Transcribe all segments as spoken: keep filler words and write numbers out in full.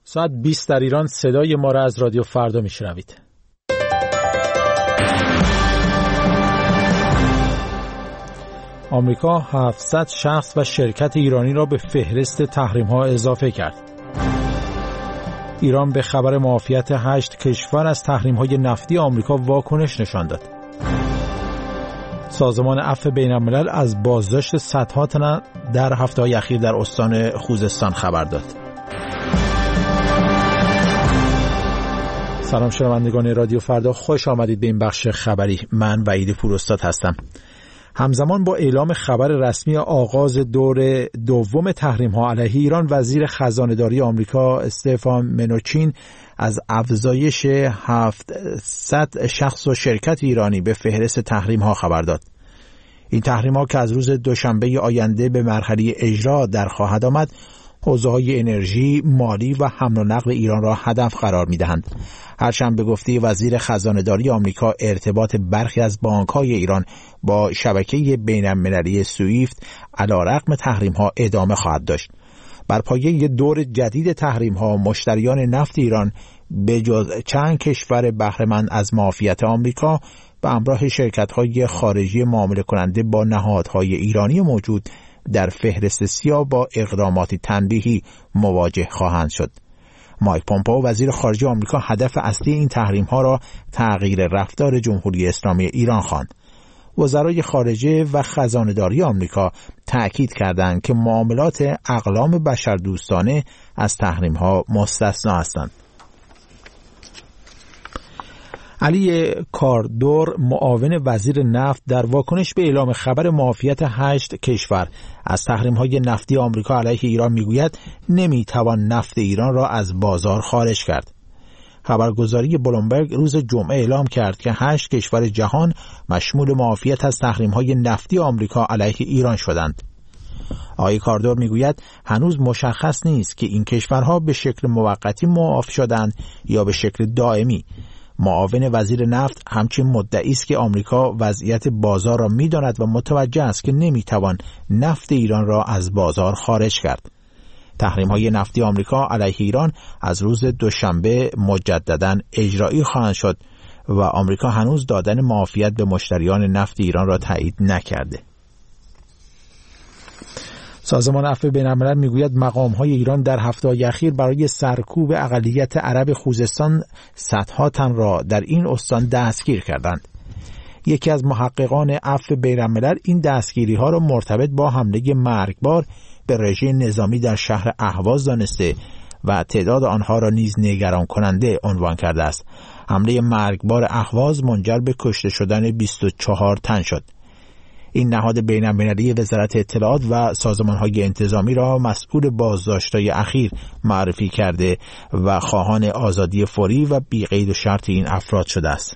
ساعت بیست در ایران صدای ما را از رادیو فردا میشنوید. آمریکا هفتصد شخص و شرکت ایرانی را به فهرست تحریم‌ها اضافه کرد. ایران به خبر معافیت هشت کشور از تحریم‌های نفتی آمریکا واکنش نشان داد. سازمان عفو بین‌الملل از بازداشت صدها تن در هفته‌های اخیر در استان خوزستان خبر داد. سلام شنوندگان رادیو فردا، خوش آمدید به این بخش خبری. من وحید پوراستاد هستم. همزمان با اعلام خبر رسمی آغاز دور دوم تحریم‌ها علیه ایران، وزیر خزانه‌داری آمریکا استفان منوچین از افزایش هفتصد شخص و شرکت ایرانی به فهرست تحریم‌ها خبر داد. این تحریم‌ها که از روز دوشنبه آینده به مرحله اجرا در خواهد آمد، حوزه‌های انرژی، مالی و حمل و نقل ایران را هدف قرار می‌دهند. هرچند به گفته وزیر خزانه‌داری آمریکا ارتباط برخی از بانک‌های ایران با شبکه بین‌المللی سویفت علیرغم تحریم‌ها ادامه خواهد داشت. بر پایه دور جدید تحریم‌ها، مشتریان نفت ایران به جز چند کشور بهره‌مند از معافیت آمریکا به همراه شرکت‌های خارجی معامله کننده با نهادهای ایرانی موجود در فهرست سیاه با اقدامات تنبیهی مواجه خواهند شد. مایک پومپئو وزیر خارجه آمریکا هدف اصلی این تحریم‌ها را تغییر رفتار جمهوری اسلامی ایران خواند. وزرای خارجه و خزانه‌داری آمریکا تأکید کردند که معاملات اقلام بشردوستانه از تحریم‌ها مستثنا هستند. علی کاردور، معاون وزیر نفت، در واکنش به اعلام خبر معافیت هشت کشور از تحریم‌های نفتی آمریکا علیه ایران میگوید نمیتوان نفت ایران را از بازار خارج کرد. خبرگزاری بلومبرگ روز جمعه اعلام کرد که هشت کشور جهان مشمول معافیت از تحریم‌های نفتی آمریکا علیه ایران شدند. آقای کاردور میگوید هنوز مشخص نیست که این کشورها به شکل موقتی معاف شدند یا به شکل دائمی. معاون وزیر نفت همچنین مدعی است که آمریکا وضعیت بازار را می‌داند و متوجه است که نمی‌توان نفت ایران را از بازار خارج کرد. تحریم‌های نفتی آمریکا علیه ایران از روز دوشنبه مجدداً اجرایی خواهند شد و آمریکا هنوز دادن معافیت به مشتریان نفت ایران را تایید نکرده. سازمان عفو بین‌الملل میگوید مقام‌های ایران در هفته‌های اخیر برای سرکوب اقلیت عرب خوزستان صدها تن را در این استان دستگیر کردند. یکی از محققان عفو بین‌الملل این دستگیری‌ها را مرتبط با حمله مرگبار به رژیم نظامی در شهر اهواز دانسته و تعداد آنها را نیز نگران کننده عنوان کرده است. حمله مرگبار اهواز منجر به کشته شدن بیست و چهار تن شد. این نهاد بین‌المللی وزارت اطلاعات و سازمان‌های انتظامی را مسئول بازداشت‌های اخیر معرفی کرده و خواهان آزادی فوری و بی قید و شرط این افراد شده است.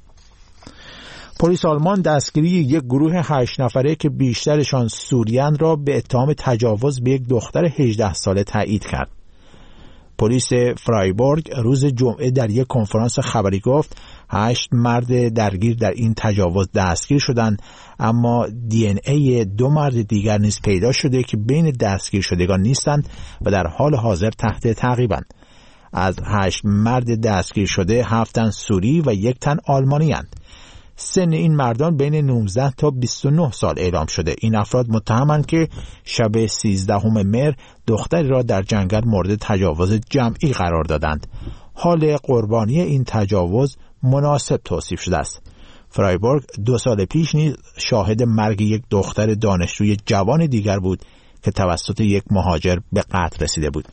پلیس آلمان دستگیری یک گروه هشت نفره که بیشترشان سوریان را به اتهام تجاوز به یک دختر هجده ساله تایید کرد. پلیس فرایبورگ روز جمعه در یک کنفرانس خبری گفت هشت مرد درگیر در این تجاوز دستگیر شدند، اما دی ان ای دو مرد دیگر نیز پیدا شده که بین دستگیر شدگان نیستند و در حال حاضر تحت تعقیبند. از هشت مرد دستگیر شده هفت تن سوری و یک تن آلمانی اند. سن این مردان بین نوزده تا بیست و نه سال اعلام شده. این افراد متهمند که شب سیزدهم مهر دختری را در جنگل مورد تجاوز جمعی قرار دادند. حال قربانی این تجاوز مناسب توصیف شده است. فرایبورگ دو سال پیش نیز شاهد مرگ یک دختر دانشجوی جوان دیگر بود که توسط یک مهاجر به قتل رسیده بود.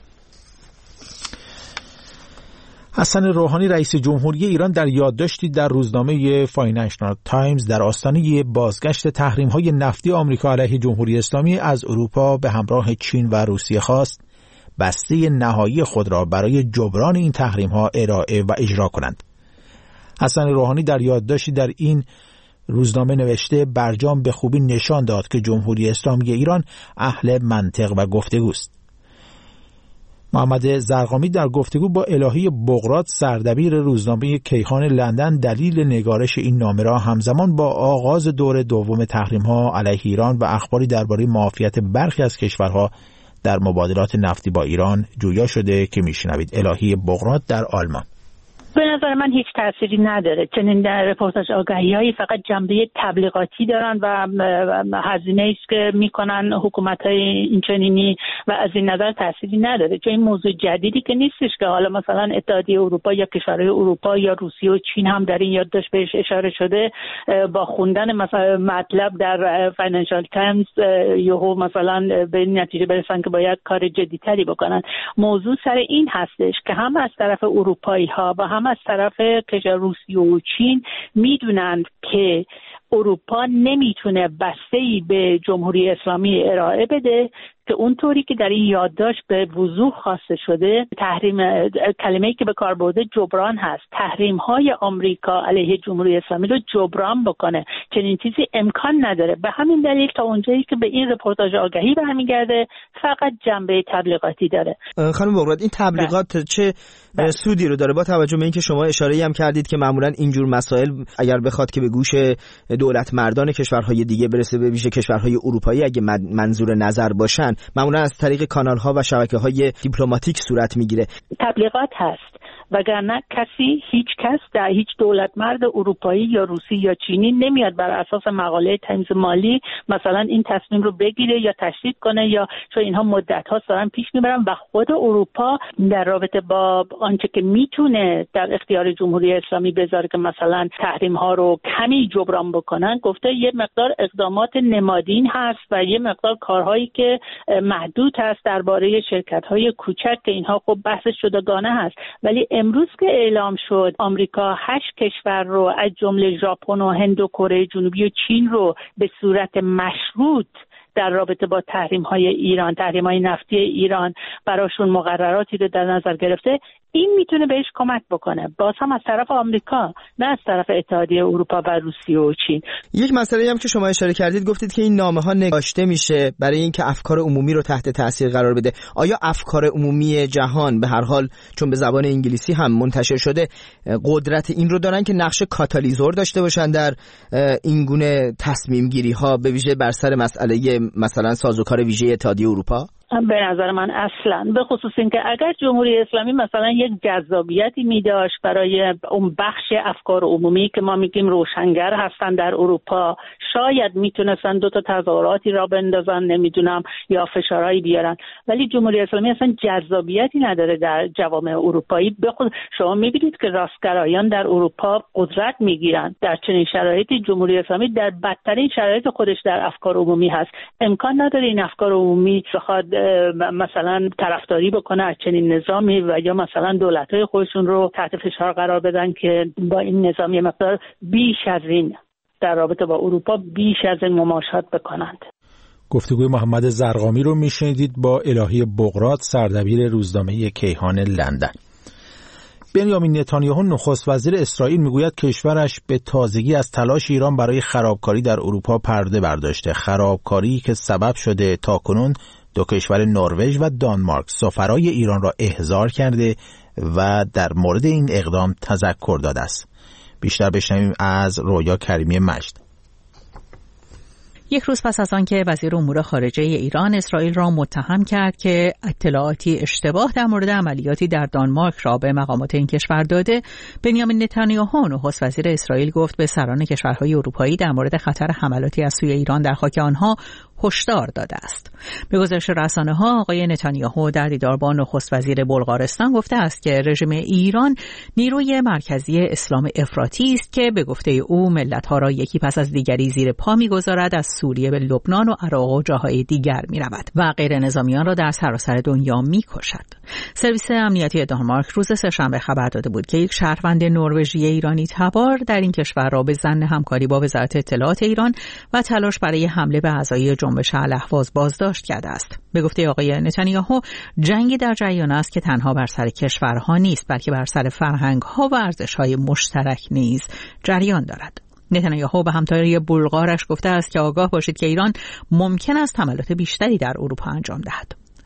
حسن روحانی رئیس جمهوری ایران در یادداشتی در روزنامه فاینانشال تایمز در آستانه بازگشت تحریم‌های نفتی آمریکا علیه جمهوری اسلامی از اروپا به همراه چین و روسیه خواست بسته نهایی خود را برای جبران این تحریم‌ها ارائه و اجرا کنند. حسن روحانی در یادداشتی در این روزنامه نوشته برجام به خوبی نشان داد که جمهوری اسلامی ایران اهل منطق و گفتگوست. محمد زرقامی در گفتگو با الهی بغرات سردبیر روزنامه کیهان لندن دلیل نگارش این نامه را همزمان با آغاز دور دوم تحریم‌ها علیه ایران و اخباری درباره معافیت برخی از کشورها در مبادلات نفتی با ایران جویا شده که میشنوید. الهی بغرات در آلمان: به نظر من هیچ تأثیری نداره. چنین در رپورتاج آگهی‌هایی فقط جنبه تبلیغاتی دارن و هزینه‌ای است که میکنن حکومت‌های اینچنینی و از این نظر تأثیری نداره. چون این موضوع جدیدی که نیستش که حالا مثلا اتحادیه اروپا یا کشورهای اروپا یا روسیه و چین هم در این یادداشت بهش اشاره شده، با خوندن مثلا مطلب در فاینانشال تایمز یهو مثلا به این نتیجه برسن که باید کار جدی‌تری بکنن. موضوع سر این هستش که هم از طرف اروپایی‌ها و هم از طرف کشور روسیه و چین میدونند که اروپا نمیتونه بسته‌ای به جمهوری اسلامی ارائه بده که اونطوری که در این یادداشت به وضوح خواسته شده، تحریم، کلمه‌ای که به کار برده جبران هست، تحریم‌های آمریکا علیه جمهوری اسلامی رو جبران بکنه. چنین چیزی امکان نداره. به همین دلیل تا اونجایی که به این رپورتاج آگهی برمیگرده فقط جنبه تبلیغاتی داره. خانم بغرات، این تبلیغات چه بله. سودی رو داره با توجه به اینکه شما اشاره‌ای هم کردید که معمولاً اینجور مسائل اگر بخواد که به گوش دولت مردان کشورهای دیگه برسه، به ویژه کشورهای اروپایی اگه منظور نظر باشن، معمولا از طریق کانال‌ها و شبکه‌های دیپلماتیک صورت میگیره. تبلیغات هست، وگرنه کسی، هیچ کس در هیچ دولت مرد اروپایی یا روسی یا چینی نمیاد بر اساس مقاله تایمز مالی مثلا این تصمیم رو بگیره یا تشدید کنه، یا چون اینها مدت‌ها دارن پیش میبرن و خود اروپا در رابطه با آنچه که میتونه در اختیار جمهوری اسلامی بذاره که مثلا تحریم‌ها رو کمی جبران بکنن، گفته یه مقدار اقدامات نمادین هست و یه مقدار کارهایی که محدود هست درباره شرکت‌های کوچک که اینها خب بحث جداگانه هست. ولی امروز که اعلام شد آمریکا هشت کشور رو از جمله ژاپن و هند و کره جنوبی و چین رو به صورت مشروط در رابطه با تحریم‌های ایران، تحریم‌های نفتی ایران براشون مقرراتی رو در نظر گرفته، این میتونه بهش کمک بکنه، باز هم از طرف آمریکا نه از طرف اتحادیه اروپا و روسیه و چین. یک مسئله هم که شما اشاره کردید، گفتید که این نامه‌ها نگاشته میشه برای اینکه افکار عمومی رو تحت تاثیر قرار بده. آیا افکار عمومی جهان به هر حال چون به زبان انگلیسی هم منتشر شده قدرت این رو دارن که نقش کاتالیزور داشته باشن در این گونه تصمیم گیری ها، به ویژه بر سر مسئله مثلا سازوکار ویژه اتحادیه اروپا؟ به نظر من اصلا، به خصوص این که اگر جمهوری اسلامی مثلا یک جذابیتی می داشت برای اون بخش افکار عمومی که ما میگیم روشنگر هستن در اروپا، شاید میتونستن دو تا تظاهراتی را بندازن، نمیدونم، یا فشارهایی بیارن. ولی جمهوری اسلامی اصلا جذابیتی نداره در جوامع اروپایی. بخود شما میبینید که راستگرایان در اروپا قدرت میگیرن. در چنین شرایطی جمهوری اسلامی در بدترین شرایط خودش در افکار عمومی هست. امکان نداره این افکار عمومی بخواد مثلا طرفداری بکنه از چنین نظامی و یا مثلا دولت‌های خودشون رو تحت فشار قرار بدن که با این نظام یه مقدار بیش از این در رابطه با اروپا بیش از این مماشات بکنند. گفتگوی محمد زرقامی رو میشنیدید با الهی بغرات، سردبیر روزنامه کیهان لندن. بنیامین نتانیاهو نخست وزیر اسرائیل میگوید کشورش به تازگی از تلاش ایران برای خرابکاری در اروپا پرده برداشته، خرابکاری که سبب شده تاکنون دو کشور نروژ و دانمارک سفرای ایران را احضار کرده و در مورد این اقدام تذکر داده است. بیشتر بشنویم از رویا کریمی مجد. یک روز پس از آنکه وزیر امور خارجه ایران اسرائیل را متهم کرد که اطلاعاتی اشتباه در مورد عملیاتی در دانمارک را به مقامات این کشور داده، بنیامین نتانیاهو نخست وزیر اسرائیل گفت به سران کشورهای اروپایی در مورد خطر حملاتی از سوی ایران در خاک آنها هشدار داده است. به گزارش رسانه‌ها، آقای نتانیاهو در دیدار با نخست وزیر بلغارستان گفته است که رژیم ایران نیروی مرکزی اسلام افراطی است که به گفته او ملت‌ها را یکی پس از دیگری زیر پا می‌گذارد، از سوریه به لبنان و عراق و جاهای دیگر می‌رود و غیر نظامیان را در سراسر دنیا می‌کشد. سرویس امنیتی دانمارک روز سه‌شنبه خبر داده بود که یک شهروند نروژی ایرانی تبار در این کشور را به ظن همکاری با وزارت اطلاعات ایران و تلاش برای حمله به اعضای جنبش الاهواز بازداشت کرده است. به گفته آقای نتانیاهو، جنگی در جریان است که تنها بر سر کشورها نیست، بلکه بر سر فرهنگ‌ها و ارزش‌های مشترک نیز جریان دارد. نتانیاهو به همتای بلغارش گفته است که آگاه باشید که ایران ممکن است حملات بیشتری در اروپا انجام دهد.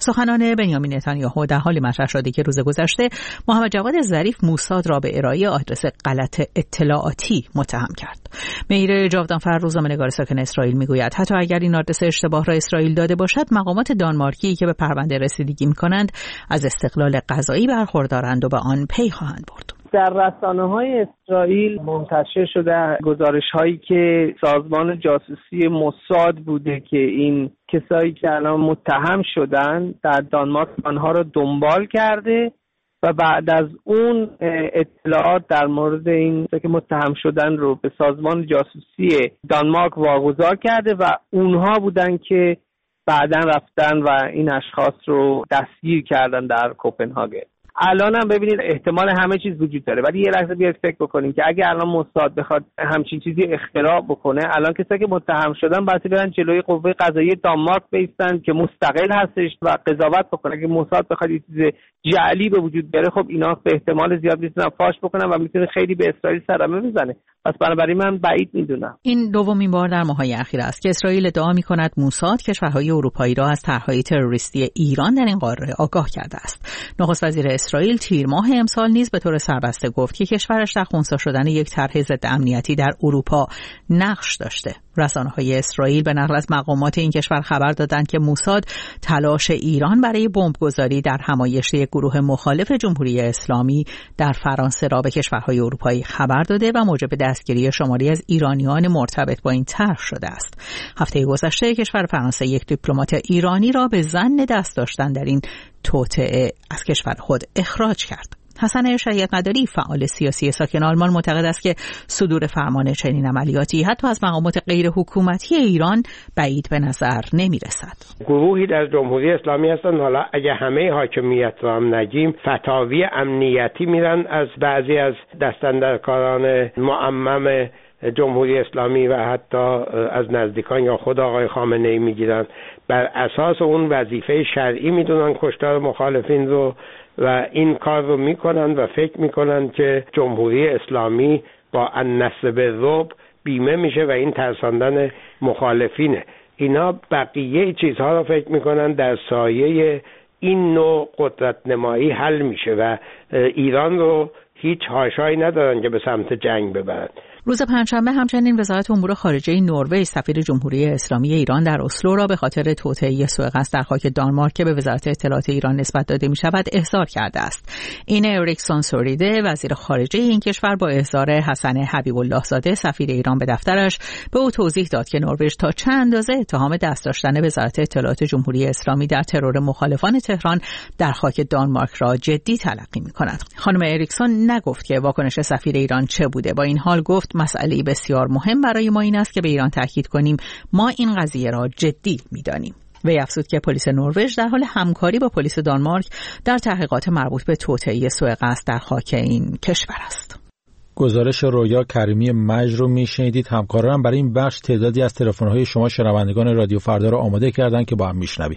سخنان بنیامین نتانیاهو در حالی مطرح شده که روز گذشته محمد جواد ظریف موساد را به ارائه آدرس غلط اطلاعاتی متهم کرد. مهیر جاودانفر روزنامه‌نگار ساکن اسرائیل میگوید حتی اگر این آدرس اشتباه را اسرائیل داده باشد، مقامات دانمارکی که به پرونده رسیدگی می‌کنند از استقلال قضایی برخوردارند و به آن پی خواهند برد. در رسانه‌های اسرائیل منتشر شده گزارش‌هایی که سازمان جاسوسی موساد بوده که این کسایی که الان متهم شدن در دانمارک آنها را دنبال کرده و بعد از اون اطلاعات در مورد این که متهم شدن رو به سازمان جاسوسی دانمارک واگذار کرده و اونها بودن که بعداً رفتن و این اشخاص رو دستگیر کردن در کوپنهاگن. الان هم ببینید احتمال همه چیز وجود داره، ولی یه لحظه بیاید فکر بکنیم که اگه الان موساد بخواد همچین چیزی اختراع بکنه، الان کسایی که متهم شدن باید برن جلوی قوه قضاییه دانمارک بیستن که مستقل هستش و قضاوت بکنه. اگه موساد بخواد یه چیز جعلی به وجود بیاره، خب اینا به احتمال زیاد میتونن فاش بکنن و میتونه خیلی به اسرائیل صدمه بزنه. پس بنابراین من بعید میدونم. این دومین بار در ماه‌های اخیر است که اسرائیل ادعا می‌کند موساد کشورهای اروپایی را از طرح‌های تروریستی ایران در این قاره آگاه کرده است. نخست وزیر اسرائیل تیر ماه امسال نیز به طور سربسته گفت که کشورش در خنثی شدن یک طرح ضد امنیتی در اروپا نقش داشته. رسانه‌های اسرائیل به نقل از مقامات این کشور خبر دادند که موساد تلاش ایران برای بمبگذاری در همایش یک گروه مخالف جمهوری اسلامی در فرانسه را به کشورهای اروپایی خبر داده و موجب دستگیری شماری از ایرانیان مرتبط با این طرح شده است. هفته گذشته کشور فرانسه یک دیپلمات ایرانی را به ظن دست داشتن در این توطئه از کشور خود اخراج کرد. حسن شریعت مداری فعال سیاسی ساکن آلمان معتقد است که صدور فرمان چنین عملیاتی حتی از مقامات غیر حکومتی ایران بعید به نظر نمی رسد. گروهی در جمهوری اسلامی هستند، حالا اگه همه حاکمیت رو هم نگیم، فتاوی امنیتی میرن از بعضی از دستاندرکاران معمم جمهوری اسلامی و حتی از نزدیکان یا خود آقای خامنه‌ای میگیرن. بر اساس اون وظیفه شرعی میدونن کشتار مخالفین رو و این کار رو میکنن و فکر میکنن که جمهوری اسلامی با النصر بالرعب بیمه میشه و این ترساندن مخالفینه. اینا بقیه چیزها رو فکر میکنن در سایه این نوع قدرت نمایی حل میشه و ایران رو هیچ حاشایی ندارن که به سمت جنگ ببرن. روز پنجشنبه همچنین وزارت امور خارجه نروژ سفیر جمهوری اسلامی ایران در اسلو را به خاطر توطئه سوء قصد در خاک دانمارک که به وزارت اطلاعات ایران نسبت داده می شود احضار کرده است. این اریکسون سوریده وزیر خارجه این کشور با احضار حسن حبیب الله زاده سفیر ایران به دفترش به او توضیح داد که نروژ تا چه اندازه اتهام دست داشتن وزارت اطلاعات جمهوری اسلامی در ترور مخالفان تهران در خاک دانمارک را جدی تلقی می کند. خانم اریکسون نگفت که واکنش سفیر ایران چه بوده، با این حال گفت مسئله بسیار مهم برای ما این است که به ایران تاکید کنیم ما این قضیه را جدی می‌دانیم. وی افزود که پلیس نروژ در حال همکاری با پلیس دانمارک در تحقیقات مربوط به توطئه سوء قصد در خاک این کشور است. گزارش رویا کریمی مجد رو میشنیدید. همکارانم برای این بخش تعدادی از تلفن‌های شما شنوندگان رادیو فردا رو آماده کردن که با هم میشنویم.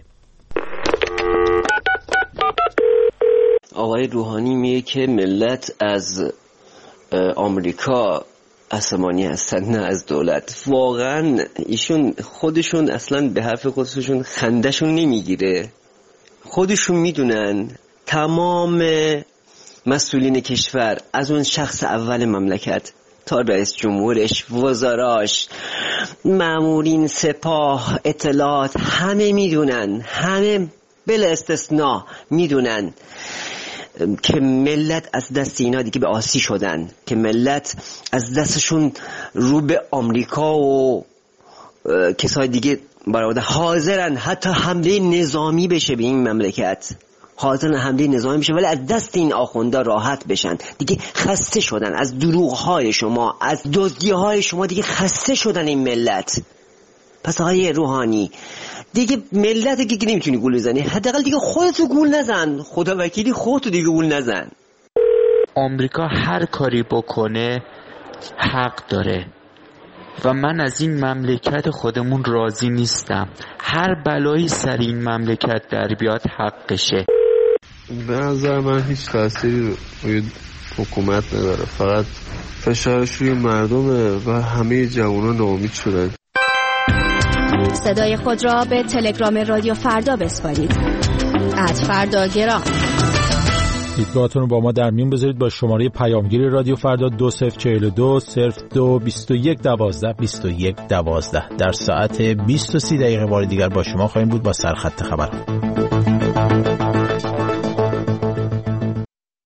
آقای روحانی میگه که ملت از آمریکا عصبانی هستن نه از دولت. واقعا ایشون خودشون اصلا به حرف خودشون خندشون نمیگیره. خودشون میدونن تمام مسئولین کشور از اون شخص اول مملکت تا رئیس جمهورش، وزراش، مامورین سپاه، اطلاعات، همه میدونن، همه بلا استثناء میدونن که ملت از دست اینا دیگه به آسی شدن، که ملت از دستشون رو به آمریکا و کسای دیگه برآورده، حاضرن حتی حمله نظامی بشه به این مملکت، حاضرن حمله نظامی بشه ولی از دست این آخوندا راحت بشن. دیگه خسته شدن از دروغ‌های شما، از دزدی‌های شما، دیگه خسته شدن این ملت. پس آقای روحانی دیگه ملت دیگه نمیتونی گول بزنی، حداقل دیگه خودتو گول نزن، خدا وکیلی خودتو دیگه گول نزن. آمریکا هر کاری بکنه حق داره و من از این مملکت خودمون راضی نیستم. هر بلایی سر این مملکت در بیاد حقشه. به نظر من هیچ تأثیری روی حکومت نداره، فقط فشارش روی مردمه و همه جوونا ناامید شدن. صدای خود را به تلگرام رادیو فردا بسپارید. ات فردا گرام. دیدگاهتون رو با ما در میون بذارید با شماره پیامگیر رادیو فردا دو صفر چهل و دو صفر دو بیست و یک دوازده بیست و یک دوازده. در ساعت بیست و سی دقیقه بار دیگر با شما خواهیم بود با سرخط خبر.